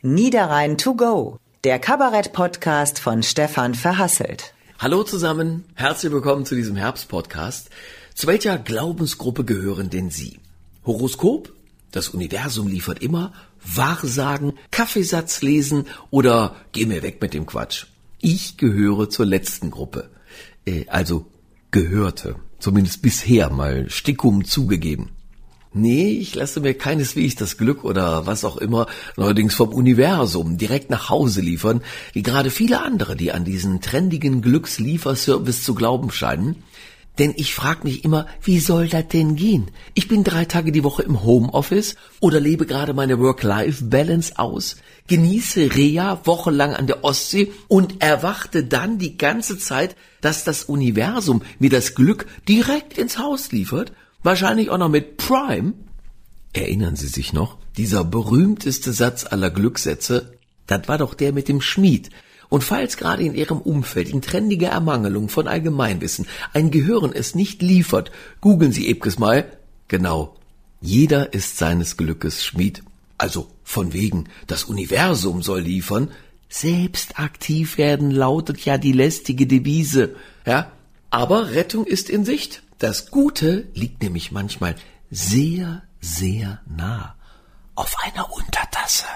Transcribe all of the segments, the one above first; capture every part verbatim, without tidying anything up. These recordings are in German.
Niederrhein to go, der Kabarett-Podcast von Stefan Verhasselt. Hallo zusammen, herzlich willkommen zu diesem Herbst-Podcast. Zu welcher Glaubensgruppe gehören denn Sie? Horoskop? Das Universum liefert immer? Wahrsagen? Kaffeesatz lesen? Oder geh mir weg mit dem Quatsch? Ich gehöre zur letzten Gruppe. Äh, also gehörte. Zumindest bisher mal stickum zugegeben. Nee, ich lasse mir keineswegs das Glück oder was auch immer, neuerdings vom Universum, direkt nach Hause liefern, wie gerade viele andere, die an diesen trendigen Glückslieferservice zu glauben scheinen. Denn ich frage mich immer, wie soll das denn gehen? Ich bin drei Tage die Woche im Homeoffice oder lebe gerade meine Work-Life-Balance aus, genieße Reha wochenlang an der Ostsee und erwarte dann die ganze Zeit, dass das Universum mir das Glück direkt ins Haus liefert. Wahrscheinlich auch noch mit Prime. Erinnern Sie sich noch? Dieser berühmteste Satz aller Glückssätze, das war doch der mit dem Schmied. Und falls gerade in Ihrem Umfeld in trendiger Ermangelung von Allgemeinwissen ein Gehirn es nicht liefert, googeln Sie ebges mal. Genau, jeder ist seines Glückes Schmied. Also von wegen, das Universum soll liefern. Selbst aktiv werden lautet ja die lästige Devise. Ja, aber Rettung ist in Sicht. Das Gute liegt nämlich manchmal sehr, sehr nah. Auf einer Untertasse.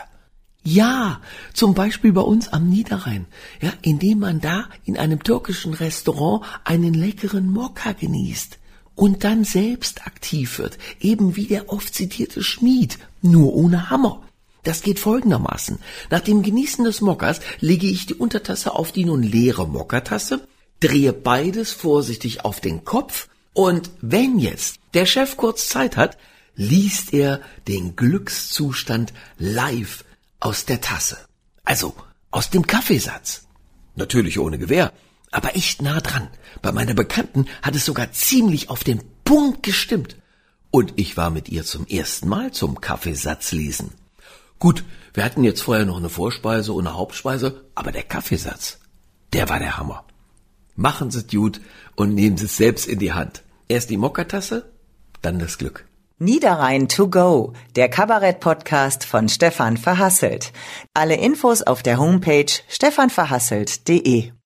Ja, zum Beispiel bei uns am Niederrhein, ja, indem man da in einem türkischen Restaurant einen leckeren Mokka genießt und dann selbst aktiv wird, eben wie der oft zitierte Schmied, nur ohne Hammer. Das geht folgendermaßen. Nach dem Genießen des Mokkas lege ich die Untertasse auf die nun leere Mokkatasse, drehe beides vorsichtig auf den Kopf. Und wenn jetzt der Chef kurz Zeit hat, liest er den Glückszustand live aus der Tasse. Also aus dem Kaffeesatz. Natürlich ohne Gewehr, aber echt nah dran. Bei meiner Bekannten hat es sogar ziemlich auf den Punkt gestimmt. Und ich war mit ihr zum ersten Mal zum Kaffeesatz lesen. Gut, wir hatten jetzt vorher noch eine Vorspeise und eine Hauptspeise, aber der Kaffeesatz, der war der Hammer. Machen Sie es gut und nehmen Sie es selbst in die Hand. Erst die Mokkatasse, dann das Glück. Niederrhein to go, der Kabarett-Podcast von Stefan Verhasselt. Alle Infos auf der Homepage stefan verhasselt punkt de.